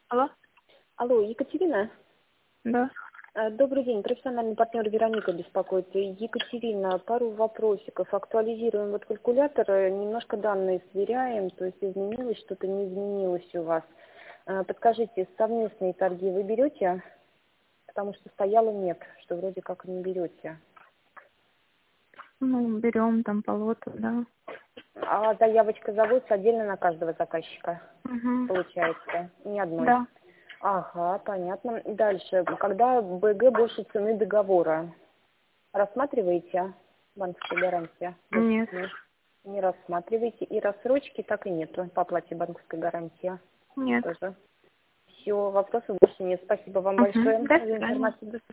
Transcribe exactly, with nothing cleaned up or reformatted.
Алло? Алло, Екатерина? Да. Э, Добрый день, профессиональный партнер Вероника беспокоит. Екатерина, пару вопросиков. Актуализируем вот калькулятор, э, немножко данные сверяем, то есть изменилось, что-то не изменилось у вас. Э, Подскажите, совместные торги вы берете? Потому что стояло нет, что вроде как не берете. Ну, берем там по лоту, да. А заявочка заводится отдельно на каждого заказчика, Угу. получается, ни одной. Да. Ага, понятно. Дальше, когда БГ больше цены договора, рассматриваете банковская гарантия? Больше Нет. цены? Не рассматриваете. И рассрочки так и нету по оплате банковской гарантии Нет. тоже. Все, вопросов больше нет. Спасибо вам Угу. большое До за свидания. информацию. До